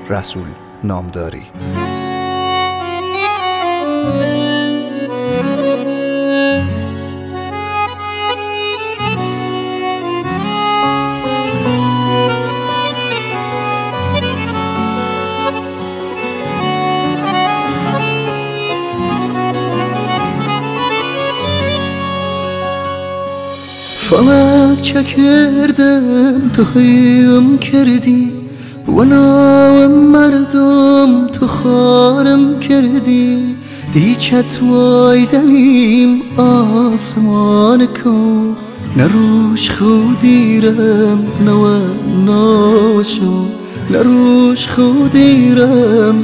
رسول نامداری. فلک چکردم تو هیم کردی و ناو مردم تو خارم کردی دیچت وای دلیم آسمان کن نروش خودیرم نوشو نروش خودیرم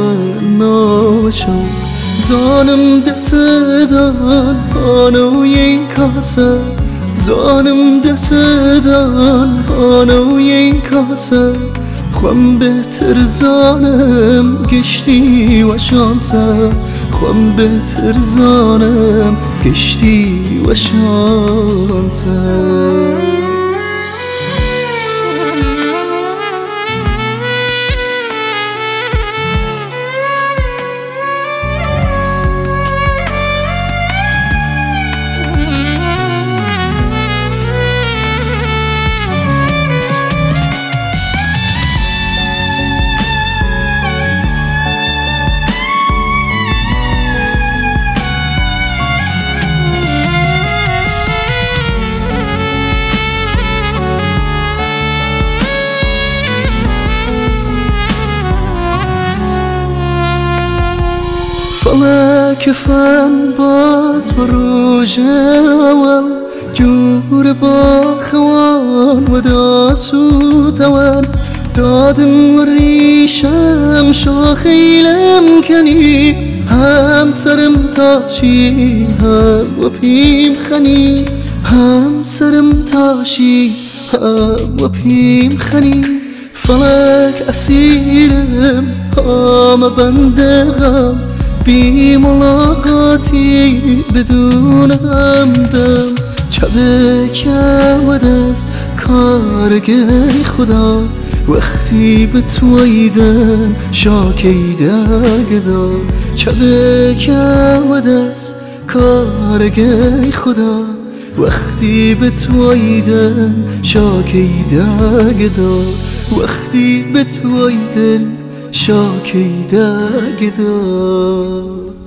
نوشو زانم دستدان هانوی کاسه زانم دستدان هانوی کاسه خوام بهتر زانم گشتی و شانسه خوام بهتر زانم گشتی و شانسه فلک فن باز و روژ اول جور با خوان و داسود اول دادم و ریشم شاخیلم کنی هم سرم تاشی هم و پیم خنی هم سرم تاشی هم و پیم خنی فلک اسیرم هم بندغم بی ملاقاتی بدون همدم چبکم و دست کارگه خدا وقتی به تویدن شاکیده گدا چبکم و دست کارگه خدا وقتی به تویدن شاکیده گدا وقتی به تویدن شاکیده گدا